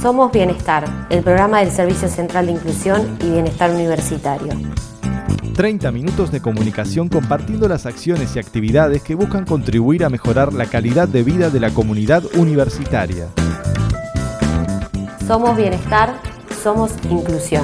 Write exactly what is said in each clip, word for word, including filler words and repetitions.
Somos Bienestar, el programa del Servicio Central de Inclusión y Bienestar Universitario. treinta minutos de comunicación compartiendo las acciones y actividades que buscan contribuir a mejorar la calidad de vida de la comunidad universitaria. Somos Bienestar, somos Inclusión.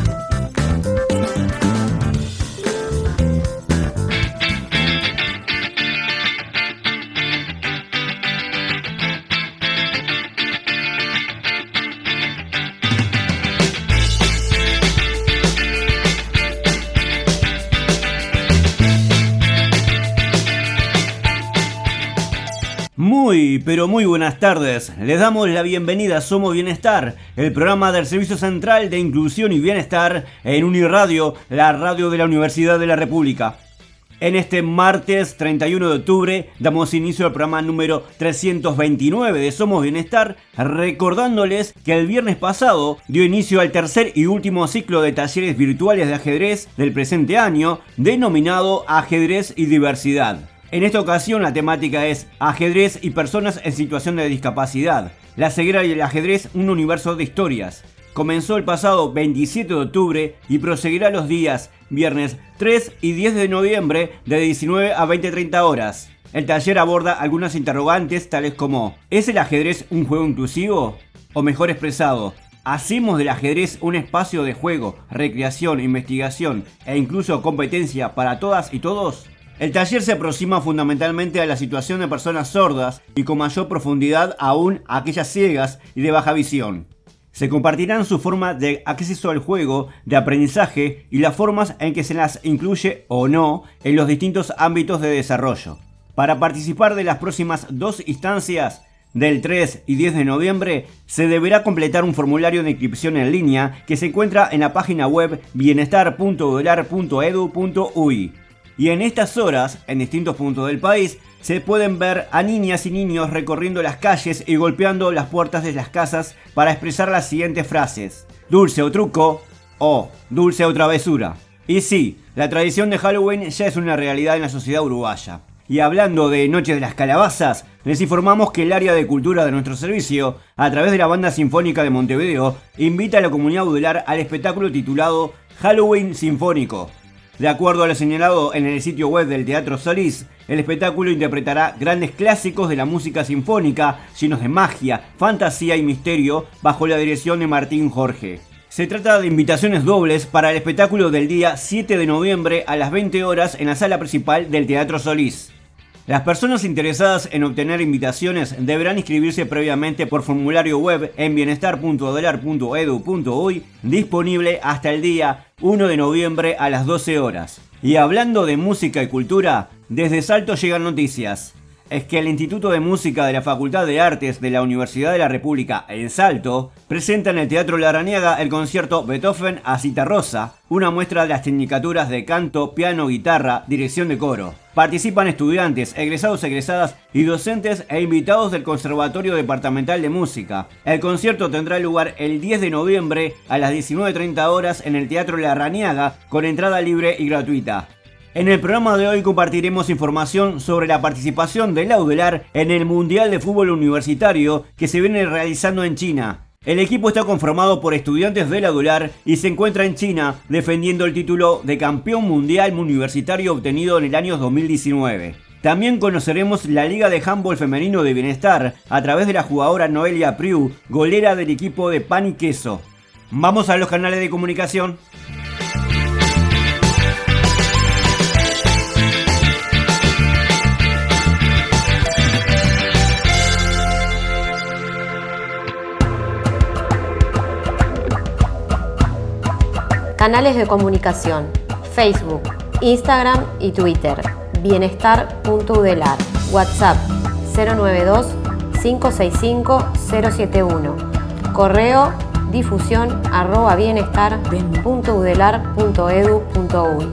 Muy, pero muy buenas tardes. Les damos la bienvenida a Somos Bienestar, el programa del Servicio Central de Inclusión y Bienestar en Uniradio, la radio de la Universidad de la República. En este martes treinta y uno de octubre damos inicio al programa número trescientos veintinueve de Somos Bienestar, recordándoles que el viernes pasado dio inicio al tercer y último ciclo de talleres virtuales de ajedrez del presente año, denominado Ajedrez y Diversidad. En esta ocasión la temática es ajedrez y personas en situación de discapacidad. La ceguera y el ajedrez, un universo de historias. Comenzó el pasado veintisiete de octubre y proseguirá los días viernes tres y diez de noviembre de diecinueve a veinte treinta horas. El taller aborda algunas interrogantes tales como: ¿es el ajedrez un juego inclusivo? O mejor expresado, ¿hacemos del ajedrez un espacio de juego, recreación, investigación e incluso competencia para todas y todos? El taller se aproxima fundamentalmente a la situación de personas sordas y con mayor profundidad aún a aquellas ciegas y de baja visión. Se compartirán su forma de acceso al juego, de aprendizaje y las formas en que se las incluye o no en los distintos ámbitos de desarrollo. Para participar de las próximas dos instancias, del tres y diez de noviembre, se deberá completar un formulario de inscripción en línea que se encuentra en la página web bienestar punto udelar punto edu punto uy. Y en estas horas, en distintos puntos del país, se pueden ver a niñas y niños recorriendo las calles y golpeando las puertas de las casas para expresar las siguientes frases: dulce o truco, o dulce o travesura. Y sí, la tradición de Halloween ya es una realidad en la sociedad uruguaya. Y hablando de Noche de las Calabazas, les informamos que el área de cultura de nuestro servicio, a través de la Banda Sinfónica de Montevideo, invita a la comunidad udelar al espectáculo titulado Halloween Sinfónico. De acuerdo a lo señalado en el sitio web del Teatro Solís, el espectáculo interpretará grandes clásicos de la música sinfónica, llenos de magia, fantasía y misterio, bajo la dirección de Martín Jorge. Se trata de invitaciones dobles para el espectáculo del día siete de noviembre a las veinte horas en la sala principal del Teatro Solís. Las personas interesadas en obtener invitaciones deberán inscribirse previamente por formulario web en bienestar punto udelar punto edu punto uy, disponible hasta el día uno de noviembre a las doce horas. Y hablando de música y cultura, desde Salto llegan noticias. Es que el Instituto de Música de la Facultad de Artes de la Universidad de la República en Salto presenta en el Teatro Larrañaga el concierto Beethoven a Citarrosa, una muestra de las tecnicaturas de canto, piano, guitarra, dirección de coro. Participan estudiantes, egresados, egresadas y docentes e invitados del Conservatorio Departamental de Música. El concierto tendrá lugar el diez de noviembre a las diecinueve treinta horas en el Teatro Larrañaga con entrada libre y gratuita. En el programa de hoy compartiremos información sobre la participación de la UDELAR en el Mundial de Fútbol Universitario que se viene realizando en China. El equipo está conformado por estudiantes de la UDELAR y se encuentra en China defendiendo el título de campeón mundial universitario obtenido en el año dos mil diecinueve. También conoceremos la Liga de Handball Femenino de Bienestar a través de la jugadora Noelia Priu, golera del equipo de Pan y Queso. Vamos a los canales de comunicación. Canales de comunicación: Facebook, Instagram y Twitter. bienestar punto udelar. WhatsApp cero nueve dos, cinco seis cinco, cero siete uno. Correo difusión arroba bienestar punto udelar punto edu punto uy.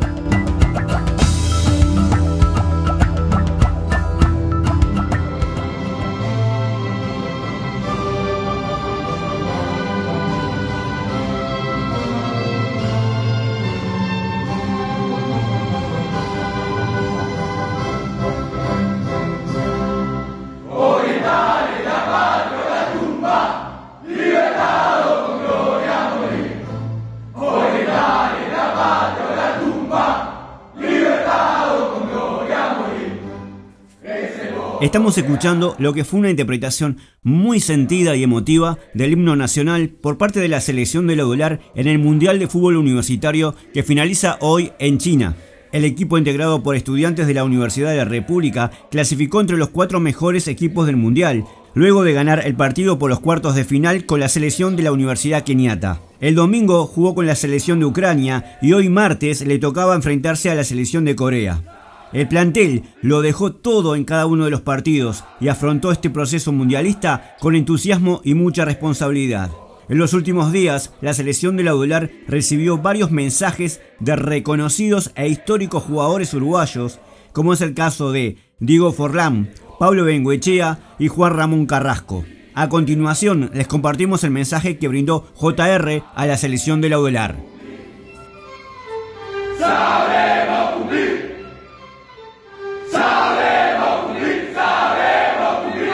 Libertad. Estamos escuchando lo que fue una interpretación muy sentida y emotiva del himno nacional por parte de la selección del Odular en el Mundial de Fútbol Universitario que finaliza hoy en China. El equipo integrado por estudiantes de la Universidad de la República clasificó entre los cuatro mejores equipos del Mundial, luego de ganar el partido por los cuartos de final con la selección de la Universidad Keniata. El domingo jugó con la selección de Ucrania y hoy martes le tocaba enfrentarse a la selección de Corea. El plantel lo dejó todo en cada uno de los partidos y afrontó este proceso mundialista con entusiasmo y mucha responsabilidad. En los últimos días, la selección del Odular recibió varios mensajes de reconocidos e históricos jugadores uruguayos, como es el caso de Diego Forlán, Pablo Bengoechea y Juan Ramón Carrasco. A continuación, les compartimos el mensaje que brindó J R a la selección del Odular. ¡Sabemos cumplir! ¡Sabemos cumplir! ¡Sabemos cumplir!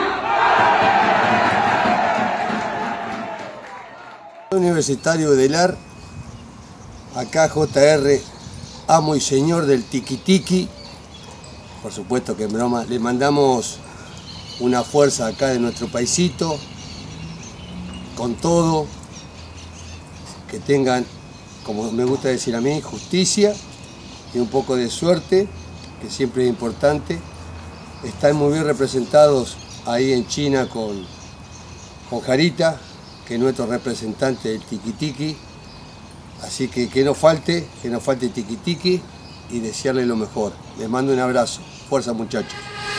Universitario Odular, acá J R, amo y señor del tiki-tiki. Por supuesto que en broma, le mandamos una fuerza acá de nuestro paisito, con todo, que tengan, como me gusta decir a mí, justicia y un poco de suerte, que siempre es importante. Están muy bien representados ahí en China con, con Jarita, que es nuestro representante del tiki-tiki. Así que que no falte, que no falte tiki-tiki y desearle lo mejor. Les mando un abrazo. Fuerza, muchachos.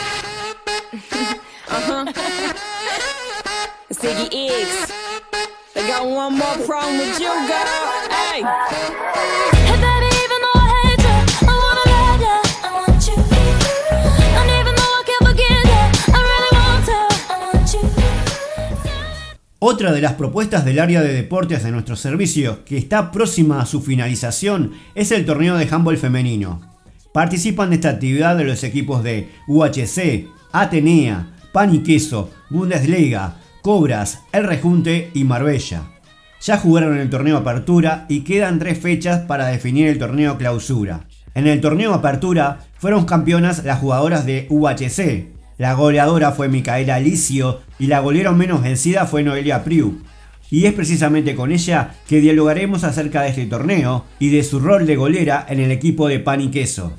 Uh-huh. Ziggy X. I got one more problem with you, girl. Hey. Hey, baby, even though I hate you, I wanna love you. I want you. And even though I can't forget you, I really want to. I want you. Otra de las propuestas del área de deportes de nuestro servicio, que está próxima a su finalización, es el torneo de handball femenino. Participan de esta actividad de los equipos de U H C, Atenea, Pan y Queso, Bundesliga, Cobras, El Rejunte y Marbella. Ya jugaron el torneo Apertura y quedan tres fechas para definir el torneo Clausura. En el torneo Apertura fueron campeonas las jugadoras de U H C. La goleadora fue Micaela Alicio y la golera menos vencida fue Noelia Priu. Y es precisamente con ella que dialogaremos acerca de este torneo y de su rol de golera en el equipo de Pan y Queso.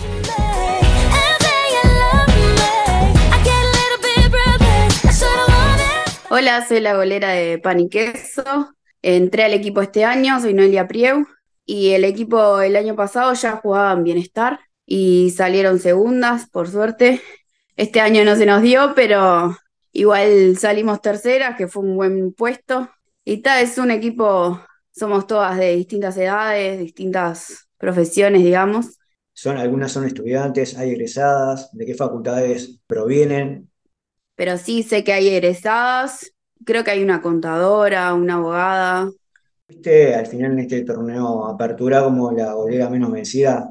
Hola, soy la golera de Pan y Queso. Entré al equipo este año, soy Noelia Prieu. Y el equipo el año pasado ya jugaba en Bienestar y salieron segundas, por suerte. Este año no se nos dio, pero igual salimos terceras, que fue un buen puesto. Y tal, es un equipo, somos todas de distintas edades, distintas profesiones, digamos. Son, algunas son estudiantes, hay egresadas, ¿de qué facultades provienen? Pero sí sé que hay egresadas, creo que hay una contadora, una abogada. ¿Viste al final en este torneo Apertura como la golera menos vencida?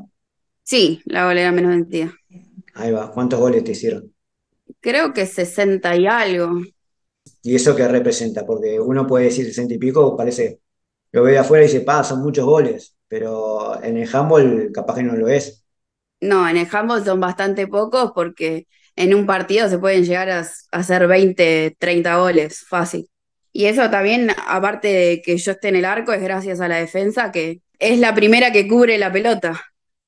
Sí, la golera menos vencida. Ahí va, ¿cuántos goles te hicieron? Creo que sesenta y algo. ¿Y eso qué representa? Porque uno puede decir sesenta y pico, parece, lo ve de afuera y dice, pa, son muchos goles, pero en el handball capaz que no lo es. No, en el handball son bastante pocos porque en un partido se pueden llegar a, a hacer veinte, treinta goles, fácil. Y eso también, aparte de que yo esté en el arco, es gracias a la defensa, que es la primera que cubre la pelota.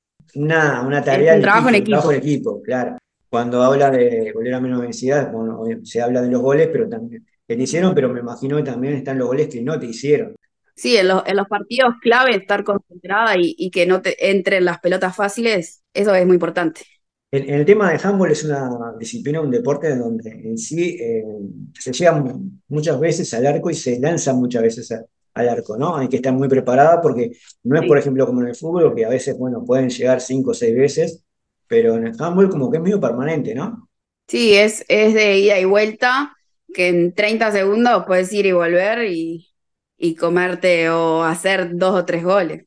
Una, una tarea, es un trabajo en equipo, equipo. trabajo en equipo, claro. Cuando habla de golera menos vencida, bueno, se habla de los goles, pero también que te hicieron, pero me imagino que también están los goles que no te hicieron. Sí, en los, en los partidos clave estar concentrada y, y que no te entren las pelotas fáciles, eso es muy importante. En, en el tema de handball es una disciplina, un deporte donde en sí eh, se llega muchas veces al arco y se lanza muchas veces a, al arco, ¿no? Hay que estar muy preparada porque no es, Sí. por ejemplo, como en el fútbol, que a veces, bueno, pueden llegar cinco o seis veces, pero en el handball como que es medio permanente, ¿no? Sí, es, es de ida y vuelta, que en treinta segundos puedes ir y volver y, y comerte o hacer dos o tres goles.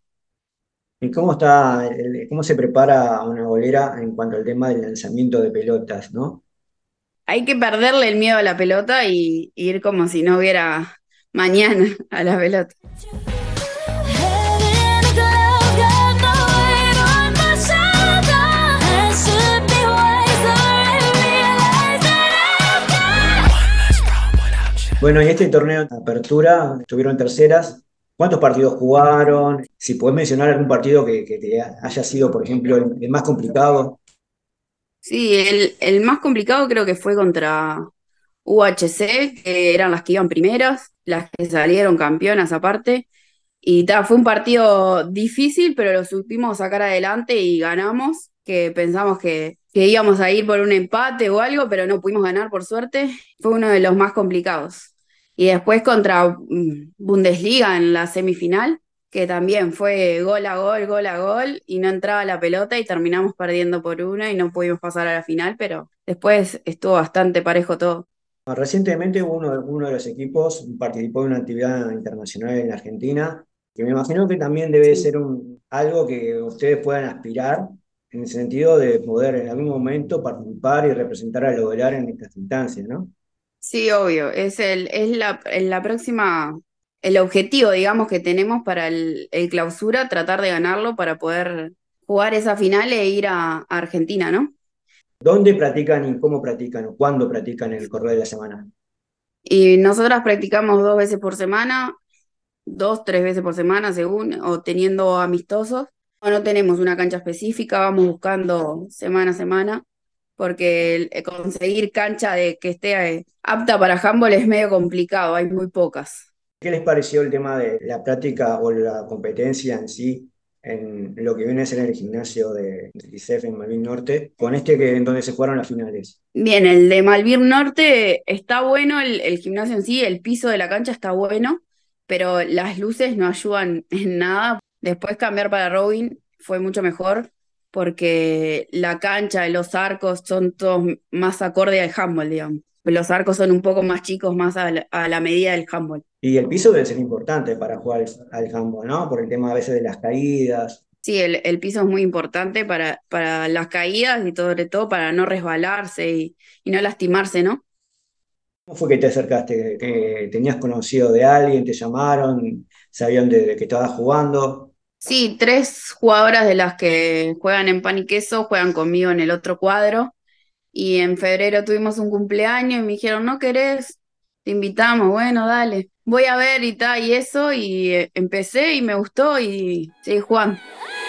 ¿Y cómo está, el- cómo se prepara una golera en cuanto al tema del lanzamiento de pelotas, ¿no? Hay que perderle el miedo a la pelota y, y ir como si no hubiera mañana a la pelota. Bueno, y este torneo de apertura, estuvieron terceras. ¿Cuántos partidos jugaron? Si podés mencionar algún partido que, que te haya sido, por ejemplo, el, el más complicado. Sí, el, el más complicado creo que fue contra U H C, que eran las que iban primeras, las que salieron campeonas aparte. Y ta, fue un partido difícil, pero lo supimos sacar adelante y ganamos, que pensamos que, que íbamos a ir por un empate o algo, pero no pudimos ganar por suerte. Fue uno de los más complicados. Y después contra mm, Bundesliga en la semifinal, que también fue gol a gol, gol a gol, y no entraba la pelota y terminamos perdiendo por una y no pudimos pasar a la final, pero después estuvo bastante parejo todo. Recientemente uno, uno de los equipos participó de una actividad internacional en Argentina, que me imagino que también debe Sí. ser un, algo que ustedes puedan aspirar, en el sentido de poder en algún momento participar y representar a Lobelar en estas instancias, ¿no? Sí, obvio, es el, es la, es la próxima, el objetivo, digamos, que tenemos para el, el clausura, tratar de ganarlo para poder jugar esa final e ir a, a Argentina, ¿no? ¿Dónde practican y cómo practican o cuándo practican el correr de la semana? Y nosotras practicamos dos veces por semana, dos, tres veces por semana, según, o teniendo amistosos. O no tenemos una cancha específica, vamos buscando semana a semana, porque el- conseguir cancha de que esté eh, apta para handball es medio complicado, hay muy pocas. ¿Qué les pareció el tema de la práctica o la competencia en sí en lo que viene a ser el gimnasio de, de I C E F en Malvin Norte, con este que en donde se jugaron las finales? Bien, el de Malvin Norte está bueno, el, el gimnasio en sí, el piso de la cancha está bueno, pero las luces no ayudan en nada. Después cambiar para Robin fue mucho mejor porque la cancha, los arcos son todos más acorde al handball, digamos. Los arcos son un poco más chicos, más a la, a la medida del handball. Y el piso debe ser importante para jugar al handball, ¿no? Por el tema a veces de las caídas. Sí, el, el piso es muy importante para, para las caídas y sobre todo para no resbalarse y, y no lastimarse, ¿no? ¿Cómo fue que te acercaste? ¿Que tenías conocido de alguien? ¿Te llamaron? ¿Sabían de, de que estabas jugando? Sí, tres jugadoras de las que juegan en Pan y Queso juegan conmigo en el otro cuadro. Y en febrero tuvimos un cumpleaños y me dijeron, ¿no querés? Te invitamos, bueno, dale. Voy a ver y tal, y eso, y eh, empecé y me gustó y seguí jugando.